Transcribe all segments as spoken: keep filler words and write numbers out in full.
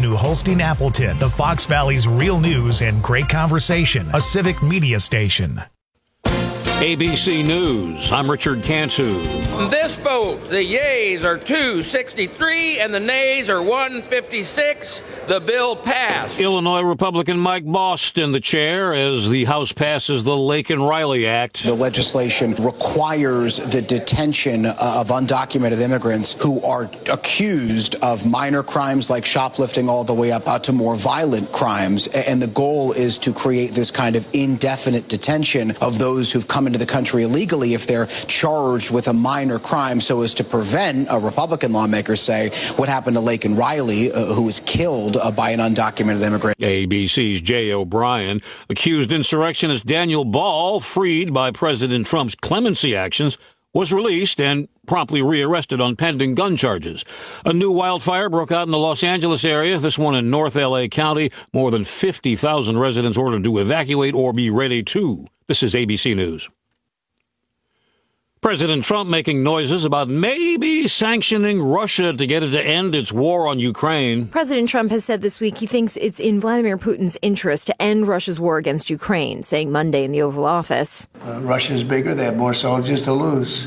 to Holstein Appleton, the Fox Valley's real news and great conversation, a civic media station. A B C News, I'm Richard Cantu. This vote, the yeas are two sixty-three and the nays are one fifty-six. The bill passed. Illinois Republican Mike Bost in the chair as the House passes the Laken-Riley Act. The legislation requires the detention of undocumented immigrants who are accused of minor crimes like shoplifting all the way up to more violent crimes. And the goal is to create this kind of indefinite detention of those who've come into the country illegally if they're charged with a minor crime, so as to prevent, a Republican lawmakers say, what happened to Laken-Riley, uh, who was killed uh, by an undocumented immigrant. A B C's Jay O'Brien. Accused insurrectionist Daniel Ball, freed by President Trump's clemency actions, was released and promptly rearrested on pending gun charges. A new wildfire broke out in the Los Angeles area, this one in North L A County. More than fifty thousand residents ordered to evacuate or be ready to. This is A B C News. President Trump making noises about maybe sanctioning Russia to get it to end its war on Ukraine. President Trump has said this week he thinks it's in Vladimir Putin's interest to end Russia's war against Ukraine, saying Monday in the Oval Office. Uh, Russia's bigger. They have more soldiers to lose.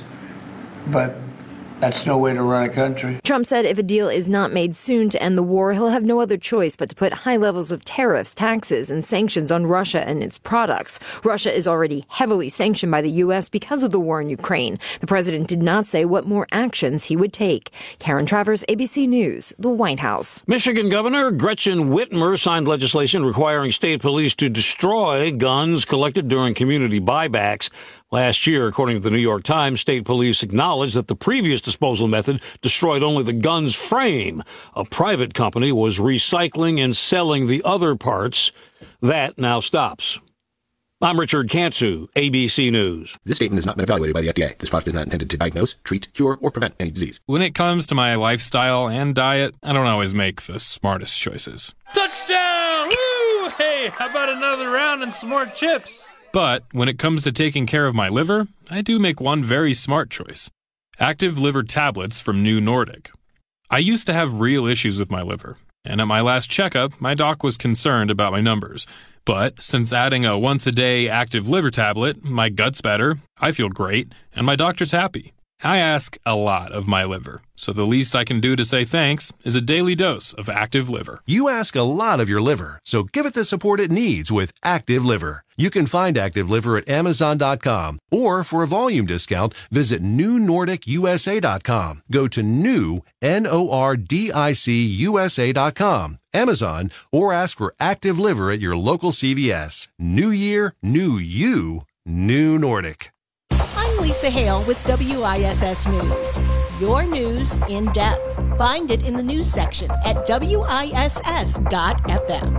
But that's no way to run a country. Trump said if a deal is not made soon to end the war, he'll have no other choice but to put high levels of tariffs, taxes, and sanctions on Russia and its products. Russia is already heavily sanctioned by the U S because of the war in Ukraine. The president did not say what more actions he would take. Karen Travers, A B C News, the White House. Michigan Governor Gretchen Whitmer signed legislation requiring state police to destroy guns collected during community buybacks. Last year, according to the New York Times, state police acknowledged that the previous disposal method destroyed only the gun's frame. A private company was recycling and selling the other parts. That now stops. I'm Richard Cantu, A B C News. This statement has not been evaluated by the F D A. This product is not intended to diagnose, treat, cure, or prevent any disease. When it comes to my lifestyle and diet, I don't always make the smartest choices. Touchdown! Woo! Hey, how about another round and some more chips? But when it comes to taking care of my liver, I do make one very smart choice. Active Liver tablets from New Nordic. I used to have real issues with my liver, and at my last checkup, my doc was concerned about my numbers. But since adding a once-a-day Active Liver tablet, my gut's better, I feel great, and my doctor's happy. I ask a lot of my liver, so the least I can do to say thanks is a daily dose of Active Liver. You ask a lot of your liver, so give it the support it needs with Active Liver. You can find Active Liver at Amazon dot com, or for a volume discount, visit New Nordic U S A dot com. Go to new, N O R D I C U S A dot com, Amazon, or ask for Active Liver at your local C V S. New year, new you, New Nordic. I'm Lisa Hale with W I S S News. Your news in depth. Find it in the news section at W I S S dot F M.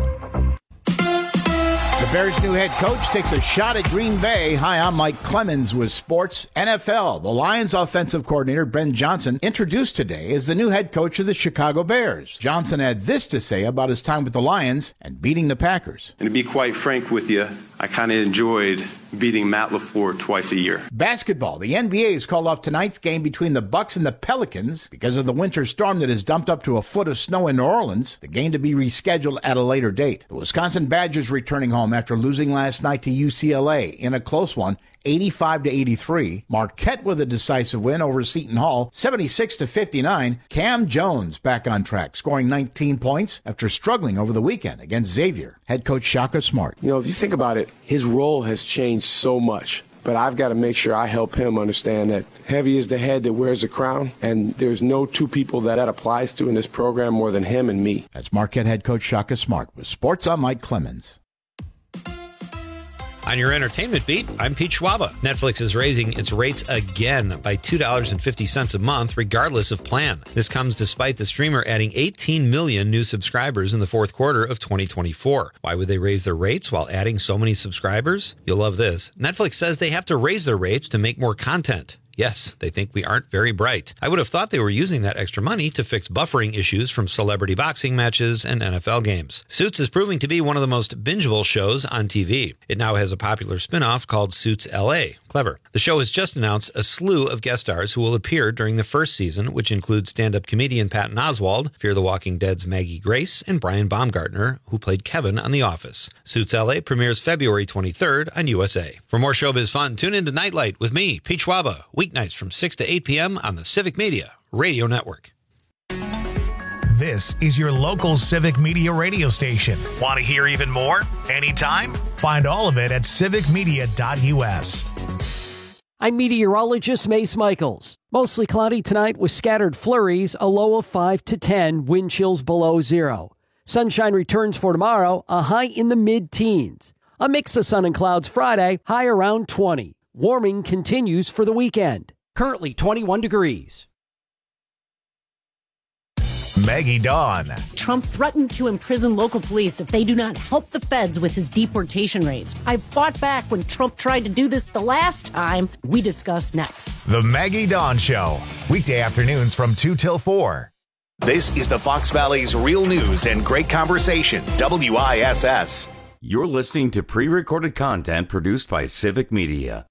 The Bears' new head coach takes a shot at Green Bay. Hi, I'm Mike Clemens with Sports N F L. The Lions offensive coordinator, Ben Johnson, introduced today as the new head coach of the Chicago Bears. Johnson had this to say about his time with the Lions and beating the Packers. And to be quite frank with you, I kind of enjoyed beating Matt LaFleur twice a year. Basketball. The N B A has called off tonight's game between the Bucks and the Pelicans because of the winter storm that has dumped up to a foot of snow in New Orleans. The game to be rescheduled at a later date. The Wisconsin Badgers returning home after losing last night to U C L A in a close one, eighty-five to eighty-three. Marquette with a decisive win over Seton Hall, seventy-six to fifty-nine. Cam Jones back on track, scoring nineteen points after struggling over the weekend against Xavier. Head coach Shaka Smart. You know, if you think about it, his role has changed so much. But I've got to make sure I help him understand that heavy is the head that wears the crown, and there's no two people that that applies to in this program more than him and me. That's Marquette head coach Shaka Smart with Sports on Mike Clemens. On your entertainment beat, I'm Pete Schwaba. Netflix is raising its rates again by two dollars and fifty cents a month, regardless of plan. This comes despite the streamer adding eighteen million new subscribers in the fourth quarter of twenty twenty-four. Why would they raise their rates while adding so many subscribers? You'll love this. Netflix says they have to raise their rates to make more content. Yes, they think we aren't very bright. I would have thought they were using that extra money to fix buffering issues from celebrity boxing matches and N F L games. Suits is proving to be one of the most bingeable shows on T V. It now has a popular spin-off called Suits L A. Clever. The show has just announced a slew of guest stars who will appear during the first season, which includes stand-up comedian Patton Oswalt, Fear the Walking Dead's Maggie Grace, and Brian Baumgartner, who played Kevin on The Office. Suits L A premieres February twenty-third on U S A. For more showbiz fun, tune in to Nightlight with me, Pete Schwaba, weeknights from six to eight p.m. on the Civic Media Radio Network. This is your local Civic Media radio station. Want to hear even more? Anytime? Find all of it at civic media dot u s. I'm meteorologist Mace Michaels. Mostly cloudy tonight with scattered flurries, a low of five to ten, wind chills below zero. Sunshine returns for tomorrow, a high in the mid-teens. A mix of sun and clouds Friday, high around twenty. Warming continues for the weekend. Currently twenty-one degrees. Maggie Dawn. Trump threatened to imprison local police if they do not help the feds with his deportation raids. I fought back when Trump tried to do this the last time. We discuss next. The Maggie Dawn Show. Weekday afternoons from two till four. This is the Fox Valley's Real News and Great Conversation, W I S S. You're listening to pre-recorded content produced by Civic Media.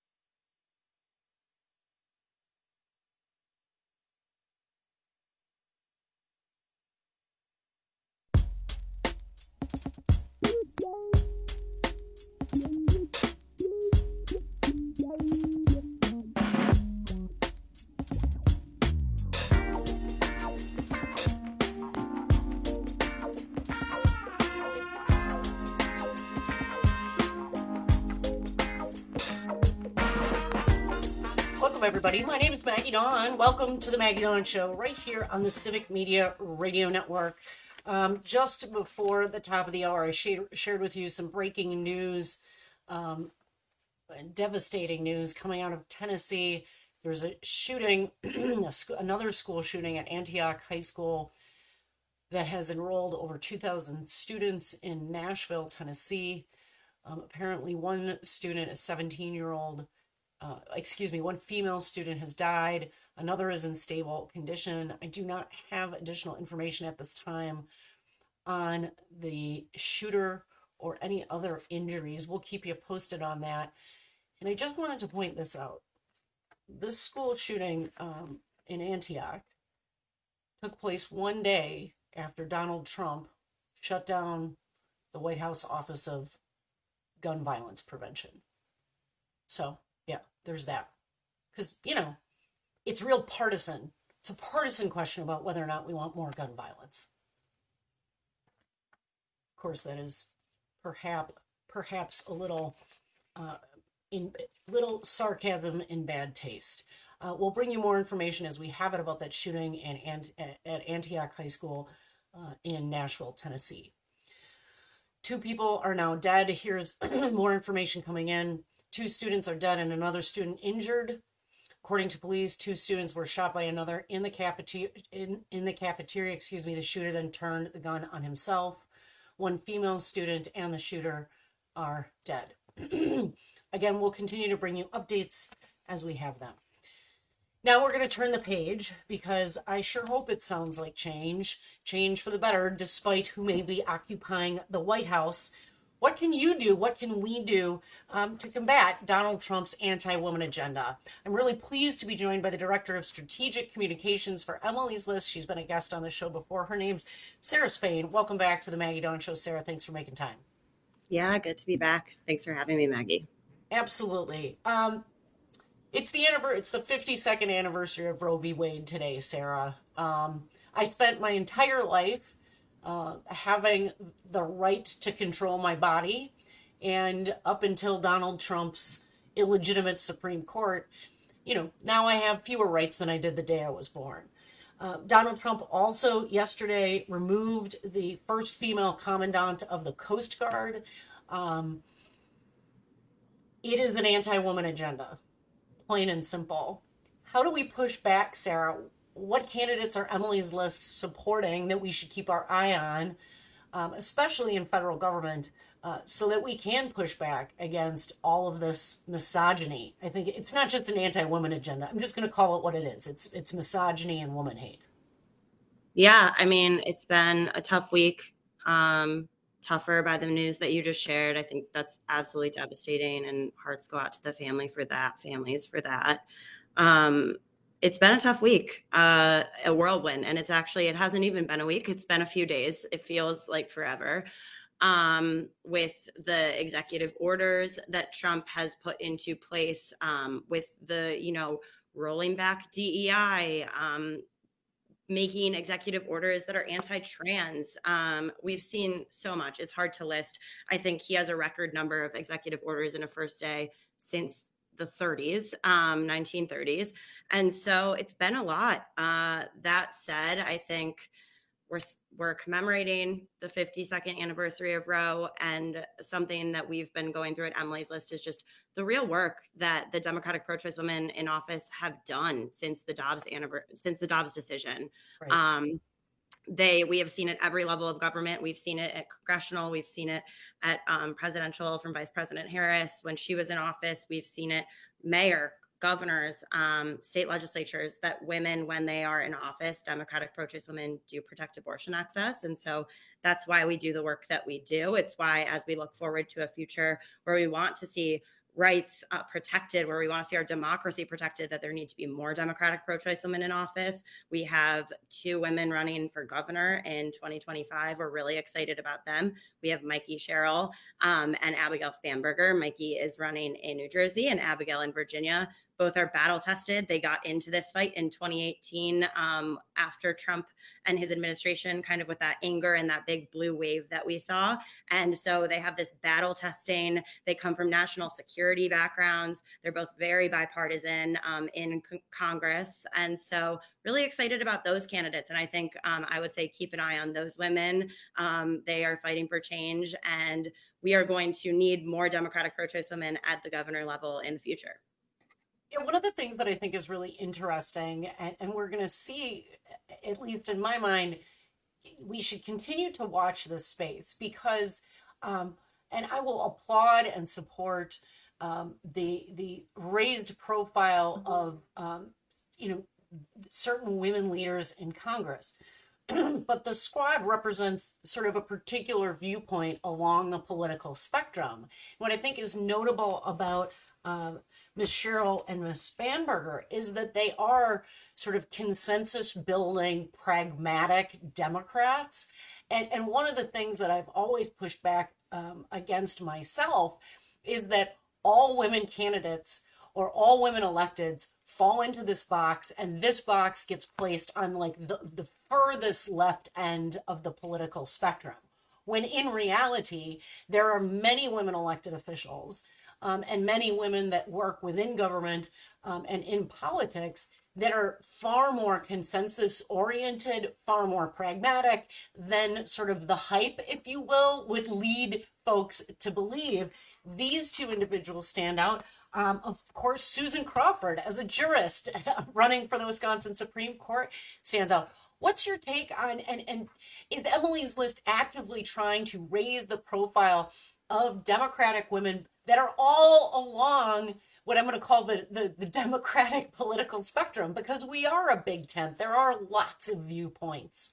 Welcome, everybody. My name is Maggie Dawn. Welcome to the Maggie Dawn Show right here on the Civic Media Radio Network. Um, just before the top of the hour, I sh- shared with you some breaking news, um, devastating news coming out of Tennessee. There's a shooting, a sc- another school shooting at Antioch High School that has enrolled over two thousand students in Nashville, Tennessee. Um, apparently one student, a seventeen-year-old, Uh, excuse me, one female student has died. Another is in stable condition. I do not have additional information at this time on the shooter or any other injuries. We'll keep you posted on that. And I just wanted to point this out. This school shooting um, in Antioch took place one day after Donald Trump shut down the White House Office of Gun Violence Prevention. So, yeah, there's that. Because, you know, it's real partisan. It's a partisan question about whether or not we want more gun violence. Of course, that is perhaps perhaps a little uh, in little sarcasm in bad taste. Uh, we'll bring you more information as we have it about that shooting in, Ant- at Antioch High School uh, in Nashville, Tennessee. Two people are now dead. Here's more information coming in. Two students are dead and another student injured. According to police, two students were shot by another in the cafeteria. In, in the cafeteria, excuse me. The shooter then turned the gun on himself. One female student and the shooter are dead. Again, we'll continue to bring you updates as we have them. Now we're going to turn the page because I sure hope it sounds like change, change for the better, despite who may be occupying the White House. What can you do? What can we do um, to combat Donald Trump's anti-woman agenda? I'm really pleased to be joined by the Director of Strategic Communications for Emily's List. She's been a guest on the show before. Her name's Sarah Spain. Welcome back to the Maggie Dawn Show, Sarah. Thanks for making time. Yeah, good to be back. Thanks for having me, Maggie. Absolutely. Um, it's the anniversary. It's the fifty-second anniversary of Roe v. Wade today, Sarah. Um, I spent my entire life Uh, having the right to control my body, and up until Donald Trump's illegitimate Supreme Court, you know, now I have fewer rights than I did the day I was born. Uh, Donald Trump also yesterday removed the first female commandant of the Coast Guard. Um, it is an anti-woman agenda, plain and simple. How do we push back, Sarah? What candidates are Emily's List supporting that we should keep our eye on, um, especially in federal government, uh, so that we can push back against all of this misogyny. I think it's not just an anti-woman agenda. I'm just going to call it what it is. It's it's misogyny and woman hate. Yeah, I mean, it's been a tough week, um, tougher by the news that you just shared. I think that's absolutely devastating, and hearts go out to the family for that, families for that. Um, it's been a tough week, uh, a whirlwind, and it's actually, it hasn't even been a week. It's been a few days. It feels like forever. Um, with the executive orders that Trump has put into place, um, with the, you know, rolling back D E I, um, making executive orders that are anti-trans. Um, we've seen so much. It's hard to list. I think he has a record number of executive orders in a first day since the thirties, um, nineteen thirties. And so it's been a lot. Uh, that said, I think we're we're commemorating the fifty-second anniversary of Roe, and something that we've been going through at Emily's List is just the real work that the Democratic pro-choice women in office have done since the Dobbs since the Dobbs decision. Right. Um, they we have seen it at every level of government. We've seen it at congressional. We've seen it at um, presidential from Vice President Harris when she was in office. We've seen it mayor, governors, um, state legislatures, that women, when they are in office, Democratic pro-choice women do protect abortion access. And so that's why we do the work that we do. It's why, as we look forward to a future where we want to see rights uh, protected, where we want to see our democracy protected, that there need to be more Democratic pro-choice women in office. We have two women running for governor in twenty twenty-five. We're really excited about them. We have Mikey Sherrill um, and Abigail Spanberger. Mikey is running in New Jersey and Abigail in Virginia. Both are battle tested. They got into this fight in twenty eighteen um, after Trump and his administration, kind of with that anger and that big blue wave that we saw. And so they have this battle testing. They come from national security backgrounds. They're both very bipartisan um, in c- Congress. And so really excited about those candidates. And I think um, I would say keep an eye on those women. Um, they are fighting for change, and we are going to need more Democratic pro-choice women at the governor level in the future. Yeah, one of the things that I think is really interesting, and, and we're going to see, at least in my mind, we should continue to watch this space because, um, and I will applaud and support um, the the raised profile of, um, you know, certain women leaders in Congress. But the squad represents sort of a particular viewpoint along the political spectrum. What I think is notable about um, Miz Sherrill and Miz Spanberger is that they are sort of consensus building, pragmatic Democrats. And, and one of the things that I've always pushed back um, against myself is that all women candidates or all women electeds fall into this box, and this box gets placed on like the, the furthest left end of the political spectrum. When in reality, there are many women elected officials um, and many women that work within government um, and in politics that are far more consensus oriented, far more pragmatic than sort of the hype, if you will, would lead folks to believe. These two individuals stand out. Um, of course, Susan Crawford, as a jurist running for the Wisconsin Supreme Court, stands out. What's your take on, and, and is Emily's List actively trying to raise the profile of Democratic women that are all along what I'm going to call the, the, the Democratic political spectrum? Because we are a big tent. There are lots of viewpoints.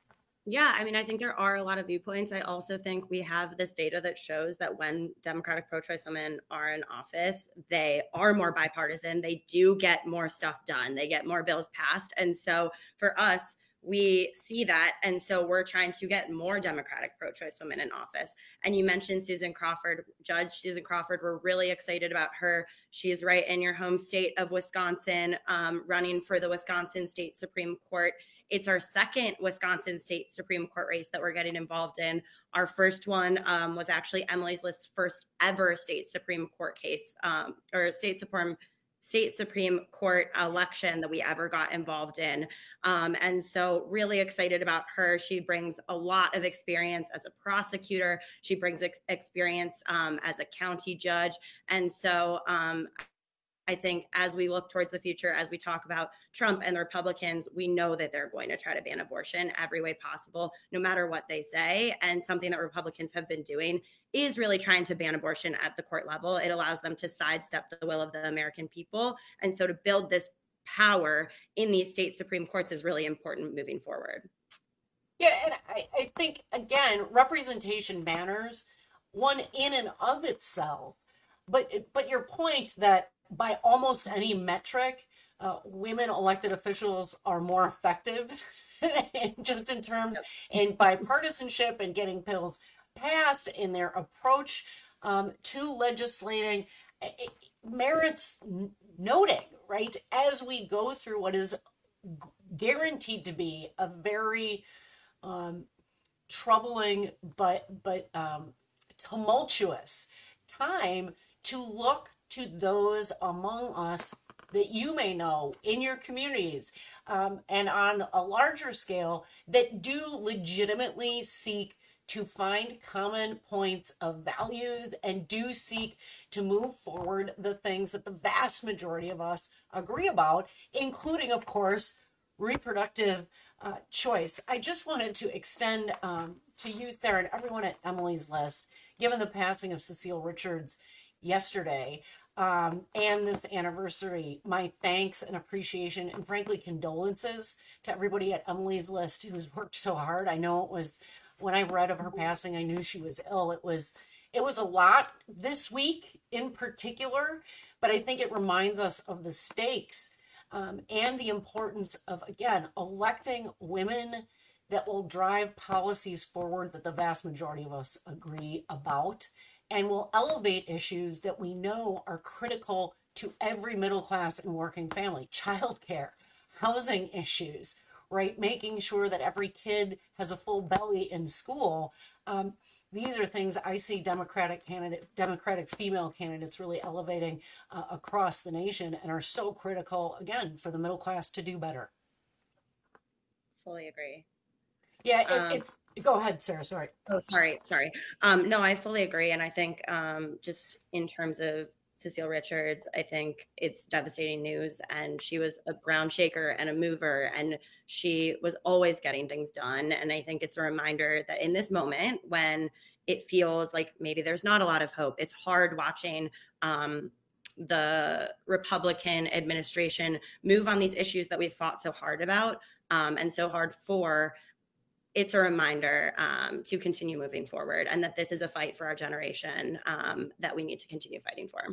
Yeah, I mean, I think there are a lot of viewpoints. I also think we have this data that shows that when Democratic pro-choice women are in office, they are more bipartisan. They do get more stuff done. They get more bills passed. And so for us, we see that. And so we're trying to get more Democratic pro-choice women in office. And you mentioned Susan Crawford, Judge Susan Crawford. We're really excited about her. She's right in your home state of Wisconsin, um, running for the Wisconsin State Supreme Court. It's our second Wisconsin State Supreme Court race that we're getting involved in. Our first one um, was actually Emily's List's first ever state Supreme Court case, um, or state Supreme state Supreme Court election that we ever got involved in. Um, and so really excited about her. She brings a lot of experience as a prosecutor. She brings ex- experience um, as a county judge. And so um, I I think as we look towards the future, as we talk about Trump and the Republicans, we know that they're going to try to ban abortion every way possible, no matter what they say. And something that Republicans have been doing is really trying to ban abortion at the court level. It allows them to sidestep the will of the American people. And so to build this power in these state Supreme Courts is really important moving forward. Yeah, and I, I think, again, representation matters, one in and of itself. But but your point that by almost any metric, uh, women elected officials are more effective, just in terms and bipartisanship and getting bills passed in their approach um, to legislating, it merits noting, right? As we go through what is guaranteed to be a very um, troubling but but um, tumultuous time, to look to those among us that you may know in your communities um, and on a larger scale that do legitimately seek to find common points of values and do seek to move forward the things that the vast majority of us agree about, including, of course, reproductive uh, choice. I just wanted to extend um, to you, Sarah, and everyone at Emily's List, given the passing of Cecile Richards yesterday um, and this anniversary, my thanks and appreciation and frankly condolences to everybody at Emily's List who's worked so hard. I know it was, when I read of her passing, I knew she was ill. It was it was a lot this week in particular, but I think it reminds us of the stakes um, and the importance of, again, electing women that will drive policies forward that the vast majority of us agree about, and will elevate issues that we know are critical to every middle class and working family: childcare, housing issues, right? Making sure that every kid has a full belly in school. Um, these are things I see Democratic candidate, Democratic female candidates really elevating uh, across the nation, and are so critical, again, for the middle class to do better. Fully agree. Yeah, it, Um, it's, go ahead, Sarah, sorry. Oh, sorry, sorry. Um, no, I fully agree. And I think um, just in terms of Cecile Richards, I think it's devastating news. And she was a ground shaker and a mover, and she was always getting things done. And I think it's a reminder that in this moment, when it feels like maybe there's not a lot of hope, it's hard watching um, the Republican administration move on these issues that we've fought so hard about um, and so hard for. It's a reminder um, to continue moving forward, and that this is a fight for our generation um, that we need to continue fighting for.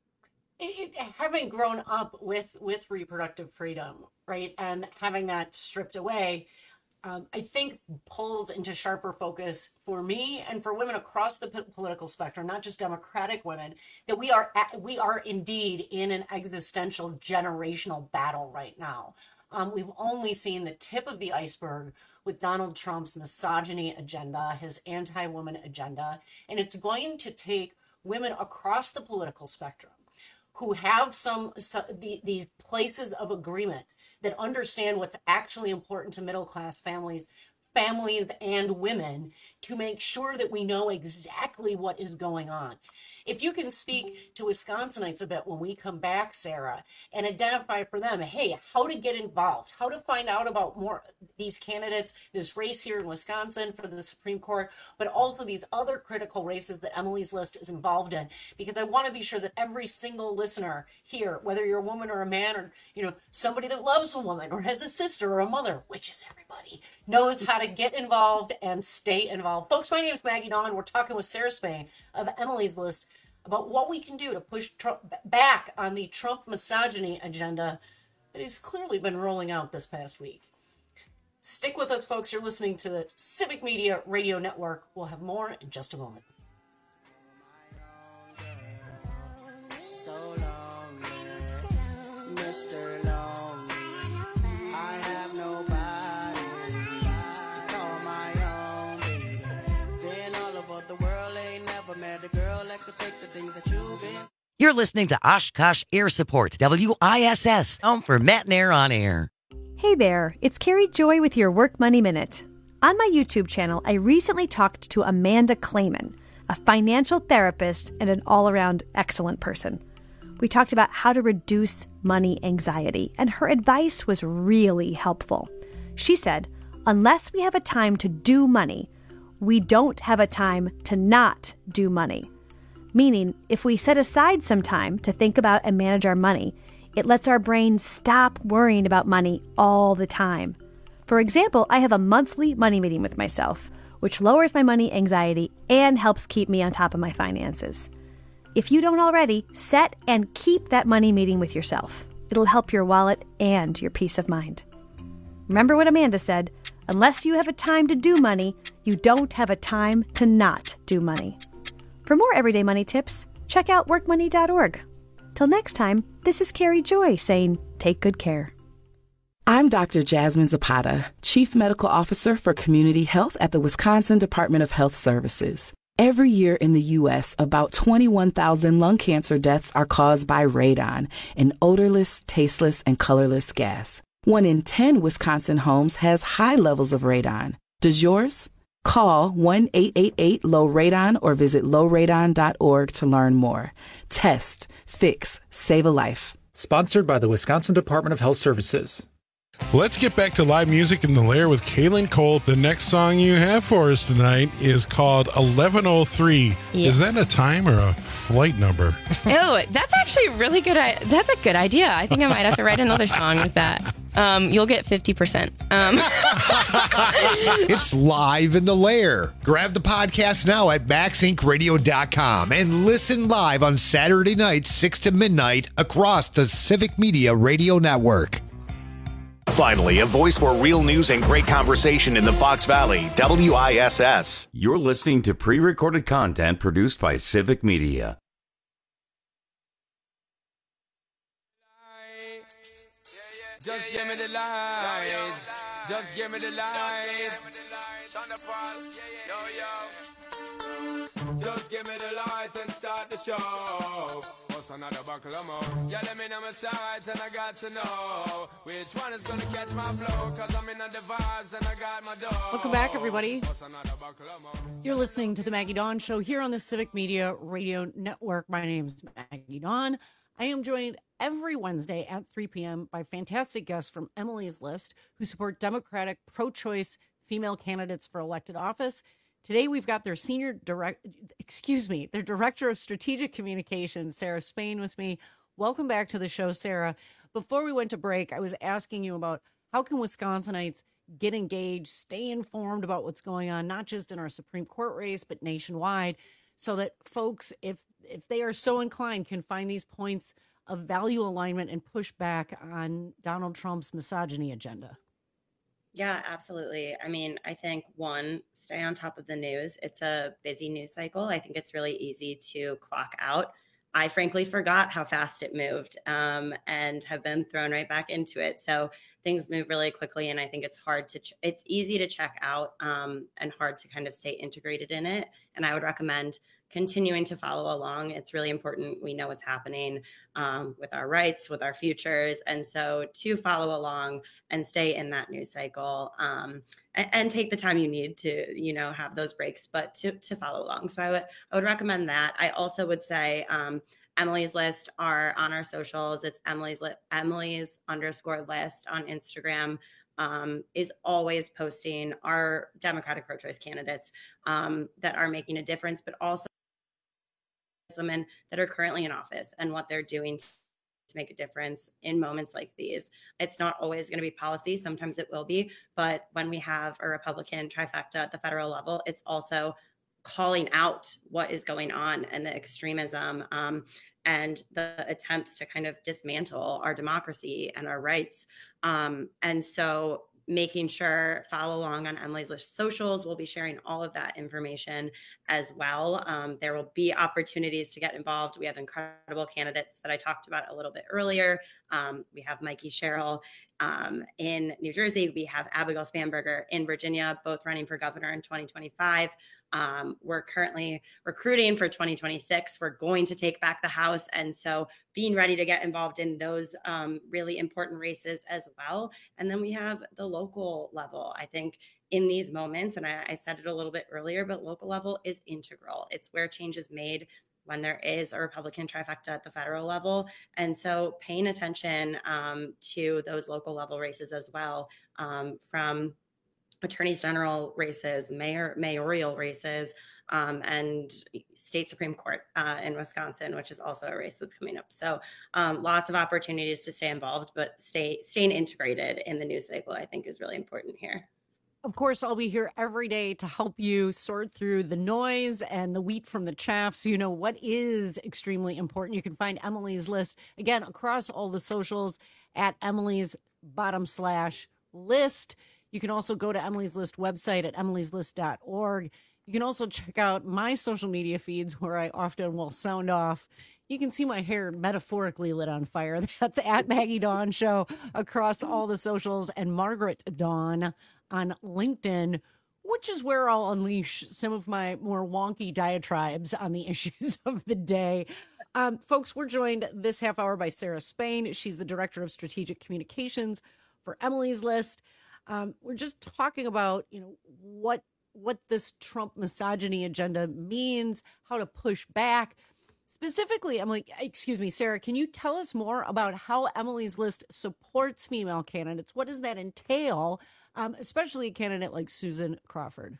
It, it, having grown up with with reproductive freedom, right, and having that stripped away, um, I think pulls into sharper focus for me and for women across the p- political spectrum, not just Democratic women, that we are at, we are indeed in an existential generational battle right now. Um, we've only seen the tip of the iceberg with Donald Trump's misogyny agenda, his anti-woman agenda, and it's going to take women across the political spectrum who have some, some the, these places of agreement that understand what's actually important to middle-class families, families and women, to make sure that we know exactly what is going on. If you can speak to Wisconsinites a bit when we come back, Sarah, and identify for them, hey, how to get involved, how to find out about more these candidates, this race here in Wisconsin for the Supreme Court, but also these other critical races that Emily's List is involved in, because I want to be sure that every single listener here, whether you're a woman or a man, or you know somebody that loves a woman or has a sister or a mother, which is everybody, knows how to get involved and stay involved. Folks, my name is Maggie Nolan. We're talking with Sarah Spain of Emily's List about what we can do to push Trump back on the Trump misogyny agenda that he's clearly been rolling out this past week. Stick with us, folks. You're listening to the Civic Media Radio Network. We'll have more in just a moment. So lonely, Mister Lonely. I have nobody to call my own baby. Been all over the world, ain't never met a girl that could take the things that you've been. You're listening to Oshkosh Air Support, W I S S, home for Matt and Air on Air. Hey there, it's Carrie Joy with your Work Money Minute. On my YouTube channel, I recently talked to Amanda Clayman, a financial therapist and an all-around excellent person. We talked about how to reduce money anxiety, and her advice was really helpful. She said, unless we have a time to do money, we don't have a time to not do money. Meaning, if we set aside some time to think about and manage our money, it lets our brain stop worrying about money all the time. For example, I have a monthly money meeting with myself, which lowers my money anxiety and helps keep me on top of my finances. If you don't already, set and keep that money meeting with yourself. It'll help your wallet and your peace of mind. Remember what Amanda said, unless you have a time to do money, you don't have a time to not do money. For more everyday money tips, check out work money dot org. Till next time, this is Carrie Joy saying, take good care. I'm Doctor Jasmine Zapata, Chief Medical Officer for Community Health at the Wisconsin Department of Health Services. Every year in the U S, about twenty-one thousand lung cancer deaths are caused by radon, an odorless, tasteless, and colorless gas. One in ten Wisconsin homes has high levels of radon. Does yours? Call one eight eight eight low radon or visit low radon dot org to learn more. Test, fix, save a life. Sponsored by the Wisconsin Department of Health Services. Let's get back to live music in the Lair with Kaylin Cole. The next song you have for us tonight is called eleven oh three. Yes. Is that a time or a flight number? Oh, that's actually a really good. I- that's a good idea. I think I might have to write another song with that. Um, you'll get fifty percent. Um. It's live in the Lair. Grab the podcast now at max inc radio dot com and listen live on Saturday nights, six to midnight across the Civic Media Radio Network. Finally, a voice for real news and great conversation in the Fox Valley, W I S S. You're listening to pre-recorded content produced by Civic Media. Just give me the light. Just give me the light. Just give me the light and start the show. What's another buckle of more? Yeah, let me know my sides and I got to know which one is gonna catch my flow. Cause I'm in the vibes and I got my dough. Welcome back, everybody. You're listening to the Maggie Dawn Show here on the Civic Media Radio Network. My name's Maggie Dawn. I am joined every Wednesday at three p.m. by fantastic guests from Emily's List who support Democratic pro-choice female candidates for elected office. Today, we've got their senior direct, excuse me, their director of strategic communications, Sarah Spain, with me. Welcome back to the show, Sarah. Before we went to break, I was asking you about how can Wisconsinites get engaged, stay informed about what's going on, not just in our Supreme Court race, but nationwide, so that folks, if if they are so inclined, can find these points of value alignment and push back on Donald Trump's misogyny agenda. Yeah, absolutely. I mean, I think one, stay on top of the news. It's a busy news cycle. I think it's really easy to clock out. I frankly forgot how fast it moved um, and have been thrown right back into it. So things move really quickly. And I think it's hard to, ch- it's easy to check out um, and hard to kind of stay integrated in it. And I would recommend continuing to follow along. It's really important. We know what's happening um, with our rights, with our futures. And so to follow along and stay in that news cycle um, and, and take the time you need to, you know, have those breaks, but to, to follow along. So I would, I would recommend that. I also would say um, Emily's List are on our socials. It's Emily's, li- Emily's underscore list on Instagram. Um, is always posting our Democratic pro-choice candidates um, that are making a difference, but also women that are currently in office and what they're doing to make a difference in moments like these. It's not always going to be policy. Sometimes it will be. But when we have a Republican trifecta at the federal level, it's also calling out what is going on and the extremism um, and the attempts to kind of dismantle our democracy and our rights. Um, and so making sure follow along on Emily's List socials. We'll be sharing all of that information as well. Um, there will be opportunities to get involved. We have incredible candidates that I talked about a little bit earlier. Um, we have Mikey Sherrill um, in New Jersey. We have Abigail Spanberger in Virginia, both running for governor in twenty twenty-five. Um, we're currently recruiting for twenty twenty-six. We're going to take back the House. And so being ready to get involved in those um, really important races as well. And then we have the local level. I think in these moments, and I, I said it a little bit earlier, but local level is integral. It's where change is made. when there is a Republican trifecta at the federal level. And so paying attention um, to those local level races as well, um, from attorneys general races, mayor, mayoral races, um, and state Supreme Court uh, in Wisconsin, which is also a race that's coming up. So um, lots of opportunities to stay involved, but stay staying integrated in the news cycle, I think, is really important here. Of course, I'll be here every day to help you sort through the noise and the wheat from the chaff so you know what is extremely important. You can find Emily's list, again, across all the socials at Emily's bottom slash list. You can also go to Emily's List website at emilys list dot org. You can also check out my social media feeds where I often will sound off. You can see my hair metaphorically lit on fire. That's at Maggie Dawn Show across all the socials, and Margaret Dawn on LinkedIn, which is where I'll unleash some of my more wonky diatribes on the issues of the day. Um, folks, we're joined this half hour by Sarah Spain. She's the Director of Strategic Communications for Emily's List. Um, we're just talking about, you know, what what this Trump misogyny agenda means, how to push back. Specifically, Emily, excuse me, Sarah, can you tell us more about how Emily's List supports female candidates? What does that entail, um, especially a candidate like Susan Crawford?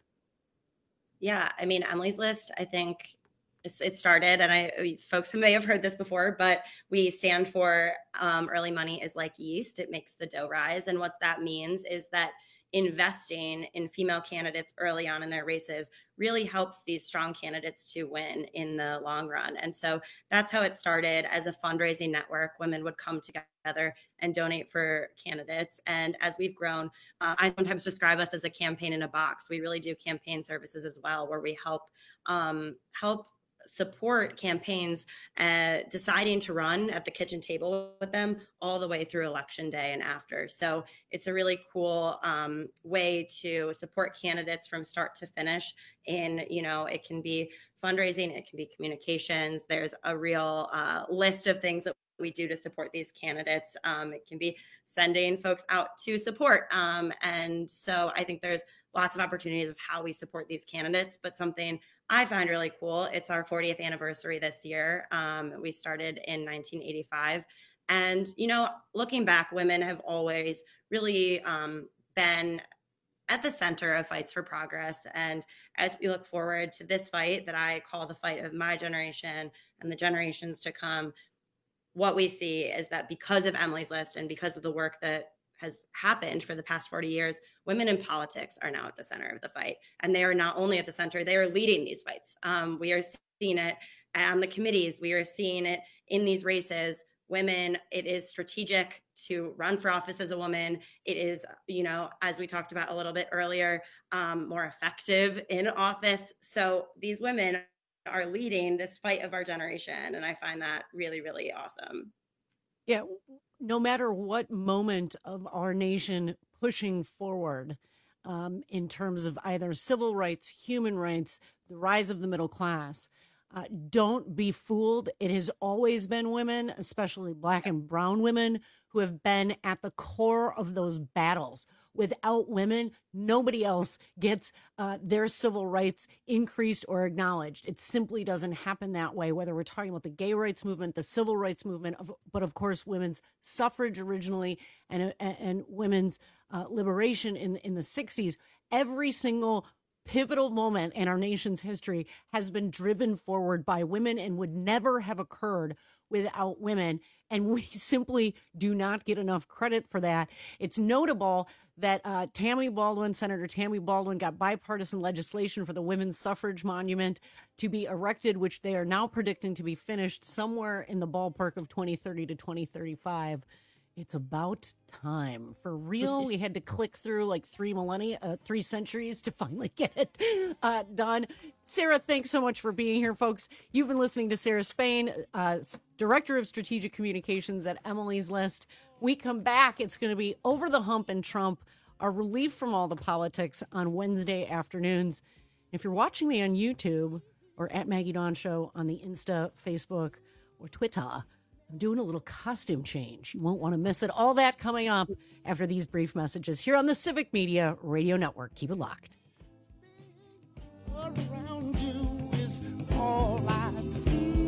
Yeah, I mean, Emily's List, I think it started, and I folks who may have heard this before, but we stand for um, early money is like yeast. It makes the dough rise. And what that means is that investing in female candidates early on in their races really helps these strong candidates to win in the long run. And so that's how it started as a fundraising network. Women would come together and donate for candidates. And as we've grown, uh, I sometimes describe us as a campaign in a box. We really do campaign services as well, where we help um, help support campaigns uh, deciding to run at the kitchen table with them all the way through election day and after. So it's a really cool um, way to support candidates from start to finish. In, you know, it can be fundraising, it can be communications. There's a real uh, list of things that we do to support these candidates. Um, it can be sending folks out to support. Um, and so I think there's lots of opportunities of how we support these candidates, but something I find really cool. It's our fortieth anniversary this year. Um, we started in nineteen eighty-five. And, you know, looking back, women have always really um, been at the center of fights for progress. And as we look forward to this fight that I call the fight of my generation and the generations to come, what we see is that because of Emily's List and because of the work that has happened for the past forty years, women in politics are now at the center of the fight. And they are not only at the center, they are leading these fights. Um, we are seeing it on the committees. We are seeing it in these races. Women, it is strategic to run for office as a woman. It is, you know, as we talked about a little bit earlier, um, more effective in office. So these women are leading this fight of our generation. And I find that really, really awesome. Yeah. No matter what moment of our nation pushing forward um, in terms of either civil rights, human rights, the rise of the middle class, uh, don't be fooled. It has always been women, especially Black and brown women, who have been at the core of those battles. Without women, nobody else gets uh, their civil rights increased or acknowledged. It simply doesn't happen that way, whether we're talking about the gay rights movement, the civil rights movement, of, but of course, women's suffrage originally and, and, and women's uh, liberation in, in the sixties. Every single pivotal moment in our nation's history has been driven forward by women and would never have occurred without women. And we simply do not get enough credit for that. It's notable that uh, Tammy Baldwin, Senator Tammy Baldwin, got bipartisan legislation for the women's suffrage monument to be erected, which they are now predicting to be finished somewhere in the ballpark of twenty thirty to twenty thirty-five. It's about time. For real, we had to click through like three millennia, uh, three centuries to finally get it uh, done. Sarah, thanks so much for being here, folks. You've been listening to Sarah Spain, uh, Director of Strategic Communications at Emily's List. We come back, it's going to be Over the Hump and Trump, a relief from all the politics on Wednesday afternoons. If you're watching me on YouTube or at Maggie Dawn Show on the Insta, Facebook, or Twitter, I'm doing a little costume change. You won't want to miss it. All that coming up after these brief messages here on the Civic Media Radio Network. Keep it locked. Around you is all I see.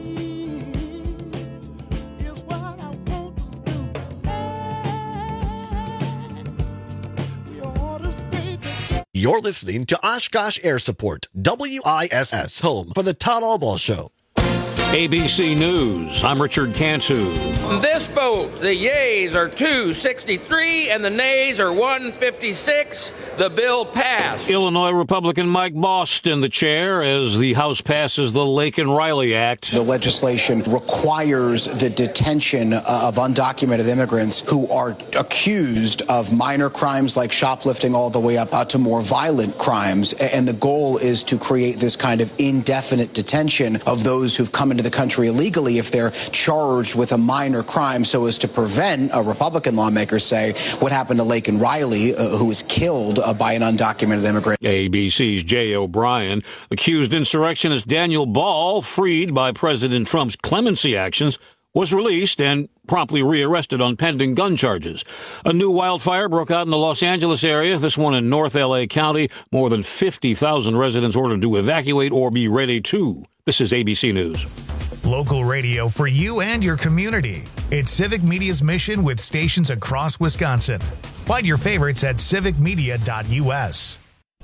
You're listening to Oshkosh Air Support, W I S S, home for the Todd Albaugh Show. A B C News, I'm Richard Cantu. This vote, the yeas are two sixty-three and the nays are one fifty-six. The bill passed. Illinois Republican Mike Bost in the chair as the House passes the Laken-Riley Act. The legislation requires the detention of undocumented immigrants who are accused of minor crimes like shoplifting all the way up uh, to more violent crimes. And the goal is to create this kind of indefinite detention of those who've come into the country illegally if they're charged with a minor crime, so as to prevent, uh, Republican lawmakers say, what happened to Laken-Riley, uh, who was killed uh, by an undocumented immigrant. A B C's Jay O'Brien. Accused insurrectionist Daniel Ball, freed by President Trump's clemency actions, was released and promptly rearrested on pending gun charges. A new wildfire broke out in the Los Angeles area, this one in North L A County. More than fifty thousand residents ordered to evacuate or be ready to. This is A B C News. Local radio for you and your community. It's Civic Media's mission with stations across Wisconsin. Find your favorites at civic media dot U S.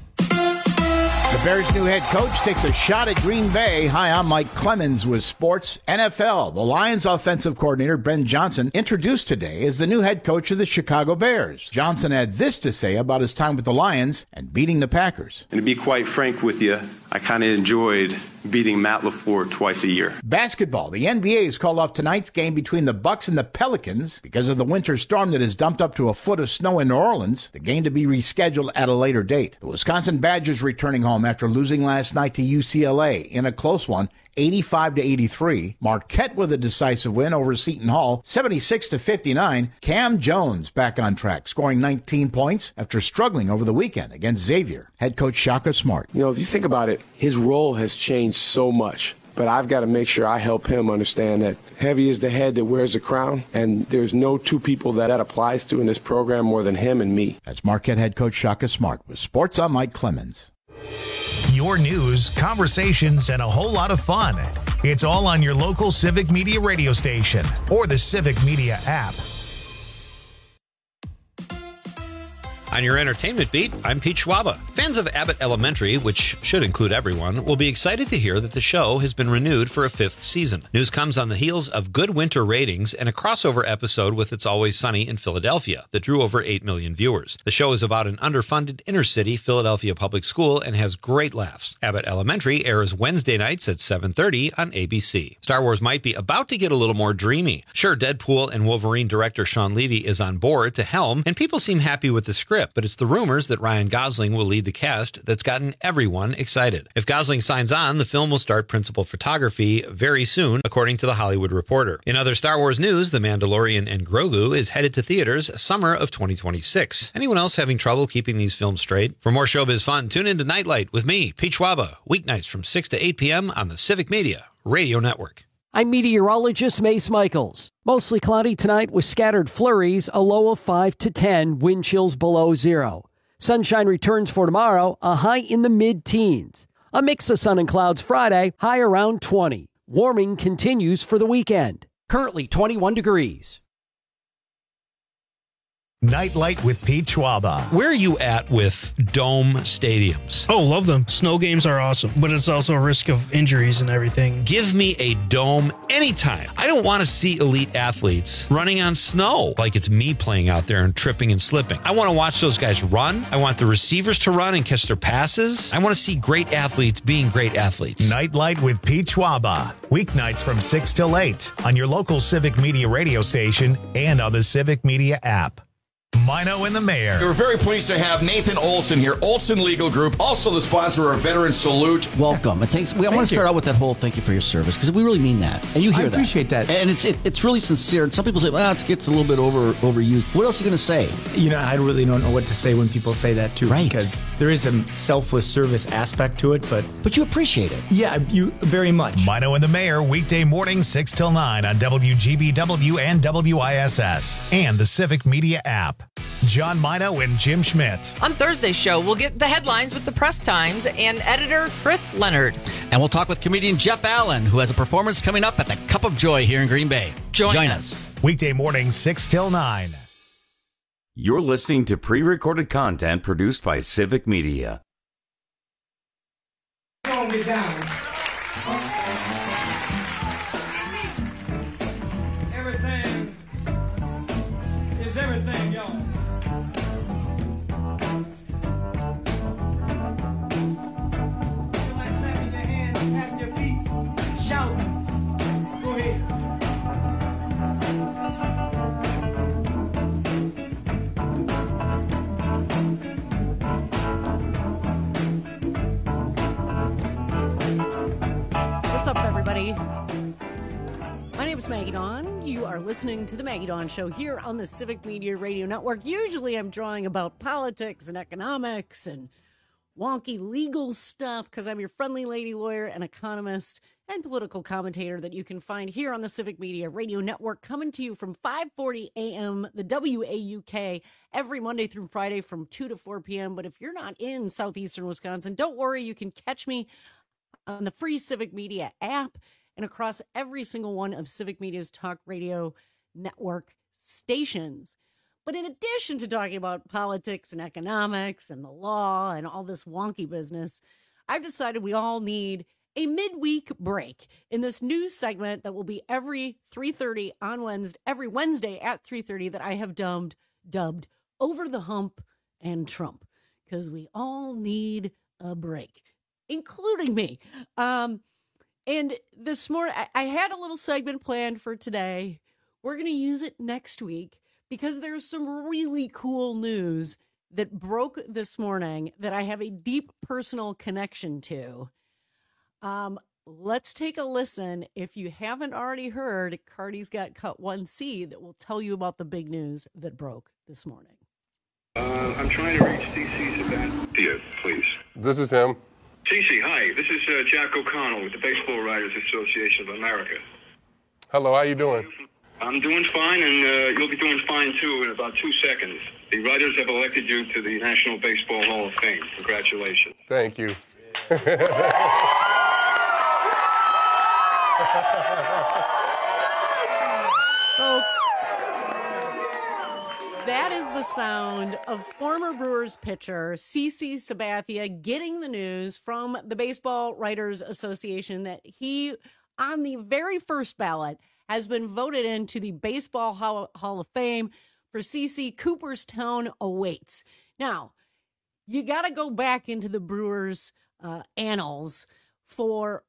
The Bears' new head coach takes a shot at Green Bay. Hi, I'm Mike Clemens with Sports N F L. The Lions offensive coordinator, Ben Johnson, introduced today as the new head coach of the Chicago Bears. Johnson had this to say about his time with the Lions and beating the Packers. And to be quite frank with you, I kind of enjoyed beating Matt LaFleur twice a year. Basketball. The N B A has called off tonight's game between the Bucks and the Pelicans because of the winter storm that has dumped up to a foot of snow in New Orleans. The game to be rescheduled at a later date. The Wisconsin Badgers returning home after losing last night to U C L A in a close one, eighty-five to eighty-three. Marquette with a decisive win over Seton Hall, seventy-six to fifty-nine. Cam Jones back on track, scoring nineteen points after struggling over the weekend against Xavier. Head coach Shaka Smart. You know, if you think about it, his role has changed so much. But I've got to make sure I help him understand that heavy is the head that wears the crown, and there's no two people that that applies to in this program more than him and me. That's Marquette head coach Shaka Smart with Sports on Mike Clemens. Your news, conversations, and a whole lot of fun. It's all on your local Civic Media radio station or the Civic Media app. On your entertainment beat, I'm Pete Schwaba. Fans of Abbott Elementary, which should include everyone, will be excited to hear that the show has been renewed for a fifth season. News comes on the heels of good winter ratings and a crossover episode with It's Always Sunny in Philadelphia that drew over eight million viewers. The show is about an underfunded inner-city Philadelphia public school and has great laughs. Abbott Elementary airs Wednesday nights at seven thirty on A B C. Star Wars might be about to get a little more dreamy. Sure, Deadpool and Wolverine director Sean Levy is on board to helm, and people seem happy with the script. But it's the rumors that Ryan Gosling will lead the cast that's gotten everyone excited. If Gosling signs on, the film will start principal photography very soon, according to The Hollywood Reporter. In other Star Wars news, The Mandalorian and Grogu is headed to theaters summer of twenty twenty-six. Anyone else having trouble keeping these films straight? For more showbiz fun, tune into Nightlight with me, Pete Schwaba, weeknights from six to eight p.m. on the Civic Media Radio Network. I'm meteorologist Mace Michaels. Mostly cloudy tonight with scattered flurries, a low of five to ten, wind chills below zero. Sunshine returns for tomorrow, a high in the mid-teens. A mix of sun and clouds Friday, high around twenty. Warming continues for the weekend. Currently twenty-one degrees. Nightlight with Pete Schwaba. Where are you at with dome stadiums? Oh, love them. Snow games are awesome, but it's also a risk of injuries and everything. Give me a dome anytime. I don't want to see elite athletes running on snow like it's me playing out there and tripping and slipping. I want to watch those guys run. I want the receivers to run and catch their passes. I want to see great athletes being great athletes. Nightlight with Pete Schwaba. Weeknights from six till eight on your local Civic Media radio station and on the Civic Media app. Mino and the Mayor. We're very pleased to have Nathan Olson here, Olson Legal Group, also the sponsor of Veteran Salute. Welcome. It takes, we, I want to start out with that whole thank you for your service, because we really mean that. And you hear that. I appreciate that. that. And it's it, it's really sincere. And some people say, well, it gets a little bit over overused. What else are you going to say? You know, I really don't know what to say when people say that, too. Right. Because there is a selfless service aspect to it, but... But you appreciate it. Yeah, you very much. Mino and the Mayor, weekday morning, six till nine on W G B W and W I S S and the Civic Media app. John Mino and Jim Schmidt. On Thursday's show, we'll get the headlines with the Press Times and editor Chris Leonard. And we'll talk with comedian Jeff Allen, who has a performance coming up at the Cup of Joy here in Green Bay. Join, Join us. us. Weekday morning, six till nine. You're listening to pre-recorded content produced by Civic Media. Calm me down. Everything is everything, y'all. Feel like clapping your hands, tapping your feet, shouting. Go ahead. What's up, everybody? My name is Maggie Dawn. You are listening to The Maggie Dawn Show here on the Civic Media Radio Network. Usually I'm drawing about politics and economics and wonky legal stuff because I'm your friendly lady lawyer and economist and political commentator that you can find here on the Civic Media Radio Network, coming to you from five forty a.m., the W A U K, every Monday through Friday from two to four p.m. But if you're not in southeastern Wisconsin, don't worry, you can catch me on the free Civic Media app and across every single one of Civic Media's talk radio network stations. But in addition to talking about politics and economics and the law and all this wonky business, I've decided we all need a midweek break in this news segment that will be every three thirty on Wednesday, every Wednesday at three thirty that I have dubbed, dubbed Over the Hump and Trump, because we all need a break, including me. Um, and this morning, I, I had a little segment planned for today. We're going to use it next week because there's some really cool news that broke this morning that I have a deep personal connection to. Um, let's take a listen. If you haven't already heard, Cardi's got Cut one C that will tell you about the big news that broke this morning. Uh, I'm trying to reach C C Sabathia, please. This is him. C C, hi. This is uh, Jack O'Connell with the Baseball Writers Association of America. Hello, how you doing? I'm doing fine, and uh, you'll be doing fine, too, in about two seconds. The writers have elected you to the National Baseball Hall of Fame. Congratulations. Thank you. Folks, that is the sound of former Brewers pitcher C C Sabathia getting the news from the Baseball Writers Association that he, on the very first ballot, has been voted into the Baseball Hall of Fame. For C C, Cooperstown awaits. Now, you got to go back into the Brewers' uh, annals for